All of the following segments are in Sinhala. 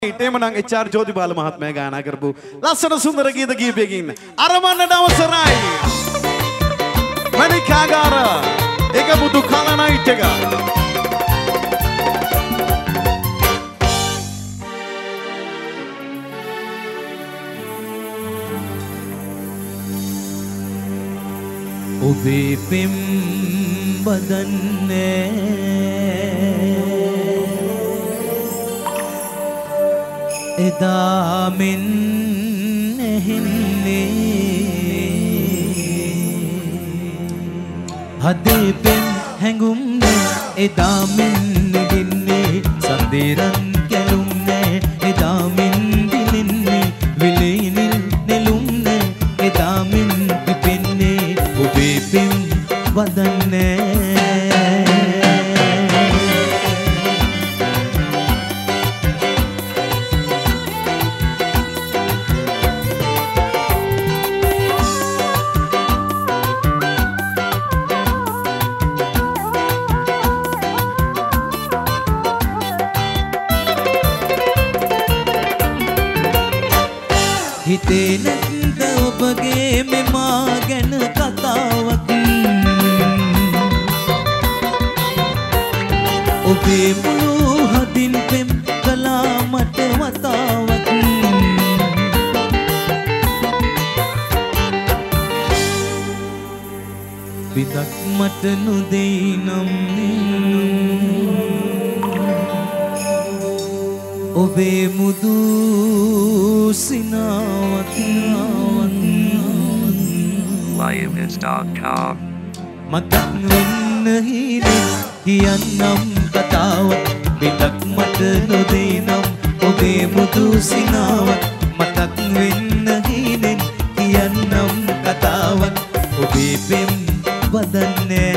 එමනම් HR ජෝතිපාල මහත්මයා ගායනා කරපු ලස්සන සුන්දර ගීත කීපයකින් අරමන්නට අවසරයි. මණිකාගාර එක බුදු කලනයිට් එක. ඔබේ පෙම් බදන්නේ එදා මෙන් ඇහෙන්නේ හදේ පෙම් හැඟුම්නේ එදා මෙන් නෙගින්නේ සඳේරන් කැලුම්නේ එදා මෙන් දිලින්නේ විලේනිල් නෙළුම්නේ එදා මෙන් පිපෙන්නේ ඔබේ පෙම් බදන්නේ හිතේ නැද්ද ඔබගේ මෙමා ගැන කතාවක් ඔබේ මුළු හදින් පෙම් කළා මට වතාවක් විදක් මට නොදෙයි නම් ඔබේ මුදු සිනාවක් Liveis.com මතක් වෙන්න හිනේ කියන්නම් කතාවක් විදක් මට නොදේ නම් ඔබේ මුදු සිනාවක් මතක් වෙන්න හිනේ කියන්නම් කතාවක් ඔබේ පෙම් වදන්නේ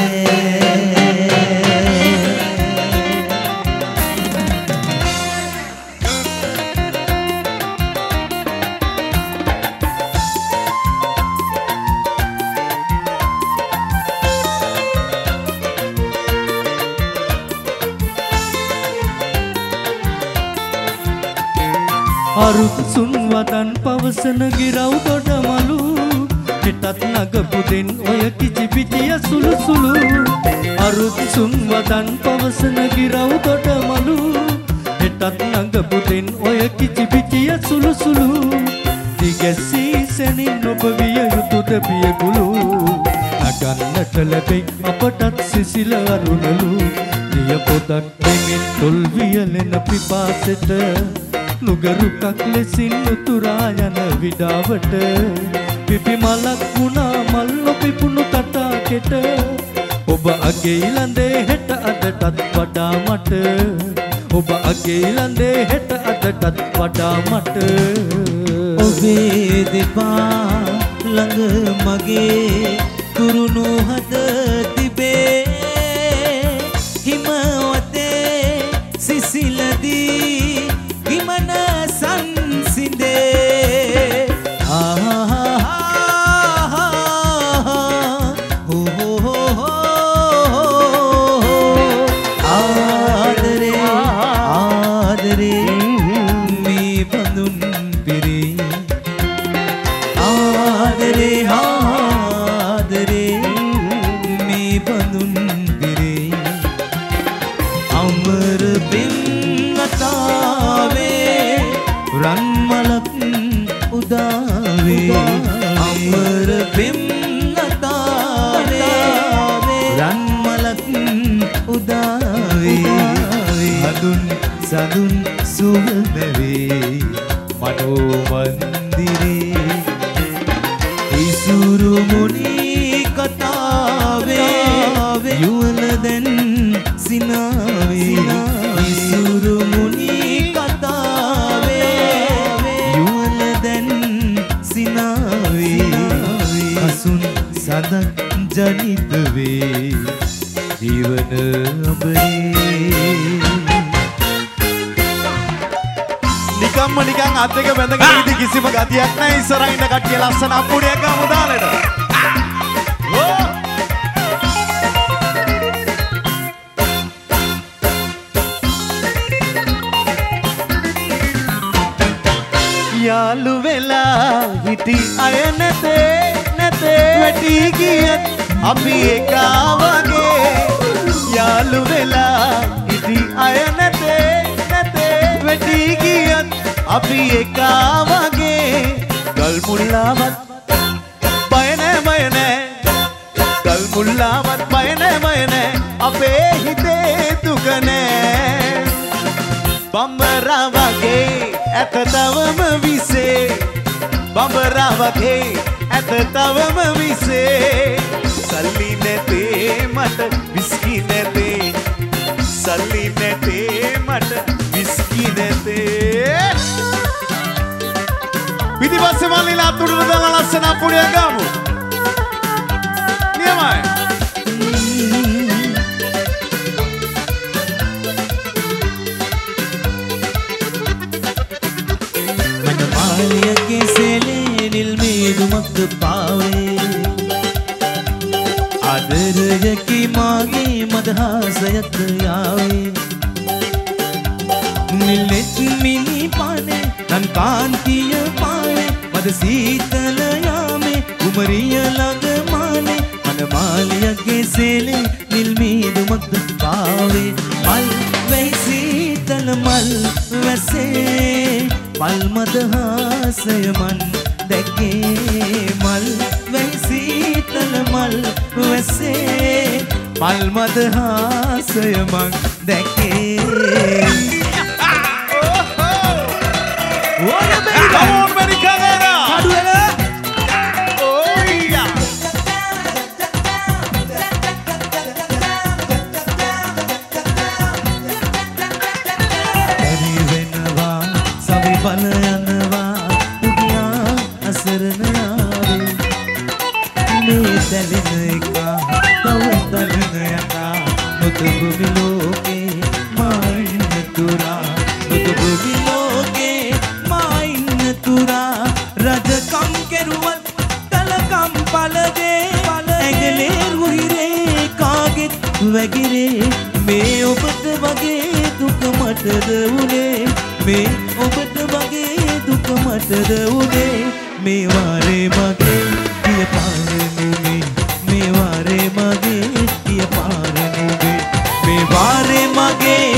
අරුත් සුන් වදන් පවසන ගිරව් දොඩමලු හෙටත් නගපු දෙන් ඔය කිචි පිටිය සුළු සුළු අරුත් සුන් වදන් පවසන ගිරව් දොඩමලු හෙටත් නගපු දෙන් ඔය කිචි පිටිය සුළු සුළු දිගැසී සැනින් ඔබ විය යුතුද පියගුළු නගන්නට ලැබෙයි අපටත් සිසිල අරුණලු නිය පොදක් දෙමින් තොල් වියලෙන පිපාසෙට නුගරුකක් ලෙසින් උතුරා යන විඩාවට පිපි මලක් වුණා මල් නොපිපුණු තටාකෙට ඔබ අගේ ඊළඳේ හෙට අදටත් වඩා මට ඔබ අගේ ඊළඳේ හෙට අදටත් වඩා මට ඔබේ දෙපා ළඟ මගේ කුරුණු හද තිබේ හිමවතේ සිසිලදී හිමන සංසිඳේ ආදරේ ආදරේ මේ බඳුන් පිරී ආදරේ ආදරේ මේ බඳුන් පිරී අමර පෙම් රන්මලක් උදාවේ අමර පෙම් ලතාවේ රන්මලක් උදාවේ හදුන් සදුන් සුවඳවේ මනෝ මන්දිරේ ඉසුරු මුනි කතාවේ යුවල දැන් සිනාවේ ඉසුරු මුනි සදක් ජනිත වේ ජීවන ඔබේ නිකම්ම නිකන් අත් දෙක බැඳගෙන ඉඳි කිසිම ගතියක් නැහැ ඉස්සරහින් ඉන්න කට්ටිය ලස්සන අප්පුඩියක් ගමු දාලට. යාළු වෙලා හිටි අය නැතේ වැටි ගියත් අපි එකා වගේ යාළු වෙලා හිටි අය නැතේ වැටි ගියත් අපි එකා වගේ ගල් මුල්ලාවත් බය නෑ ගල් මුල්ලාවත් බය නෑ අපේ හිතේ දුක නෑ බම්බරා වගේ ඇත තවම විසේ බම්බරා වගේ ඇත තවම විසේ සල්ලි නැතේ මට විස්කි නැතේ සල්ලි නැතේ මට විස්කි නැතේ පිටිපස්සේ මල්ලිලා අතුරුට දාලා ලස්සන අපුඩියක් ගමු නියමයි මාලියගේ සෙලේ නිල් මේදුමක් පාවේ ආදරයකි මාගේ මදහසයක් යාවේ නිල්ලෙත් මිනි පානේ තන් කාන්තිය පානේ මද සීතල යාමේ කුමරිය ළඟ මානේ මන මාලියගේ සෙලේ නිල් මේදුමක් පාවේ මල් වෙයි සීතල මල් වැසේ මල් මදහසය මන් දැකේ මල් වැයි සීතල මල් වැසේ මල් මදහසය මන් දැකේ ඕන බැරි කවරා කඩුවල බල යනවා උඩියා අසරණ යාවේ මේ දැලෙන එක තව තලන යනා නොතුබි ලෝකේ මායින් තුරා නොතුබි ලෝකේ මායින් තුරා රජකම් කෙරුවත් තලකම් පළදේ ඇඟලේ රුහිරේ කාගෙත් වැගිරේ මේ ඔබට වගේ දුක මටද උනේ මේ ඔබට වගේ දුක මටද උනේ මේ වාරේ මගේ ගිය පාර නුඹේ මේ වාරේ මගේ ගිය පාර නුඹේ මේ වාරේ මගේ